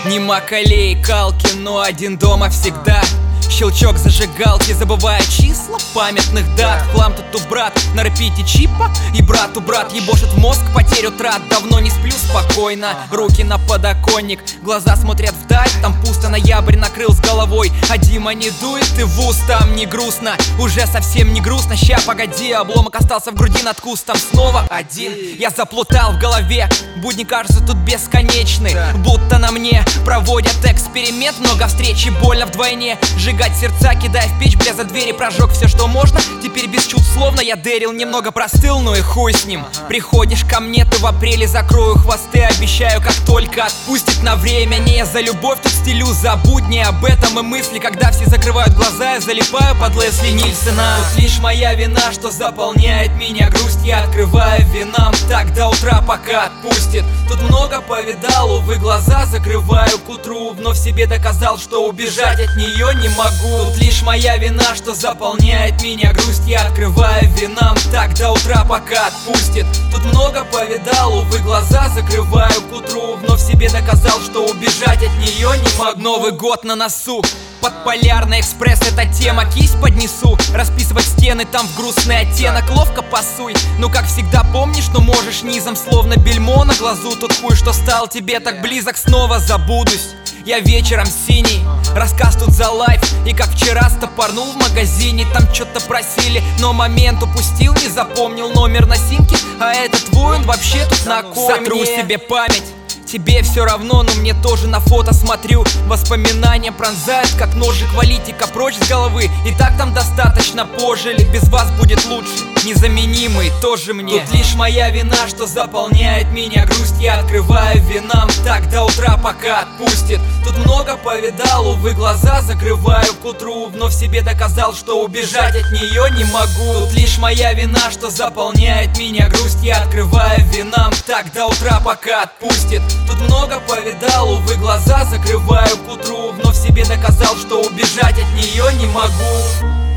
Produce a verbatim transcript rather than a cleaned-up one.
Не макалей, калки, но один дома всегда. Щелчок зажигалки, забывая числа памятных дат. Хлам тут у брат, на репите чипа. И брату брат ебошит в мозг, потерю трат. Давно не сплю спокойно, руки на подоконник, глаза смотрят вдаль, там пусто, ноябрь накрыл с головой. А Дима не дует, и в ус там не грустно. Уже совсем не грустно, ща погоди. Обломок остался в груди над кустом, снова один. Я заплутал в голове, будни кажутся тут бесконечны. Будто на мне проводят эксперимент. Много встреч и больно вдвойне. Сжигать сердца, кидая в печь, бля, за двери прожег все, что можно. Теперь без чувств словно я дэрил, немного простыл, ну и хуй с ним. Приходишь ко мне, ты в апреле, закрою хвосты. Обещаю, как только отпустит на время. Не за любовь, тут стелю за будни. Об этом и мысли, когда все закрывают глаза. Я залипаю под Лесли Нильсона. Тут лишь моя вина, что заполняет меня грусть. Я открываю винам так до утра, пока отпустит. Тут много повидал, увы, глаза закрываю к утру. Вновь себе доказал, что убежать от нее не могу. Тут лишь моя вина, что заполняет меня грусть. Я открываю винам так до утра, пока отпустит. Тут много повидал, увы, глаза закрываю к утру. Вновь себе доказал, что убежать от нее не могу. Новый год на носу, Подполярный экспресс, эта тема, кисть поднесу. Расписывать стены, там в грустный оттенок. Ловко пасуй, ну как всегда помнишь, но можешь низом, словно бельмо на глазу. Тот хуй, что стал тебе так близок, снова забудусь. Я вечером синий, рассказ тут за лайф. И как вчера стопорнул в магазине, там что-то просили, но момент упустил, не запомнил номер на симке. А этот твой, он вообще тут на кой Сотру мне? себе память. Тебе все равно, но мне тоже на фото смотрю. Воспоминания пронзают, как ножик, валитика прочь с головы. И так там достаточно пожили, без вас будет лучше. Незаменимый тоже мне. Тут лишь моя вина, что заполняет меня грусть. Я открываю винам так до утра, пока отпустит. Тут много повидал, увы, глаза закрываю к утру. Вновь себе доказал, что убежать от нее не могу. Тут лишь моя вина, что заполняет меня грусть. Я открываю винам так до утра, пока отпустит. Тут много повидал, увы, глаза закрываю к утру. Вновь себе доказал, что убежать от нее не могу.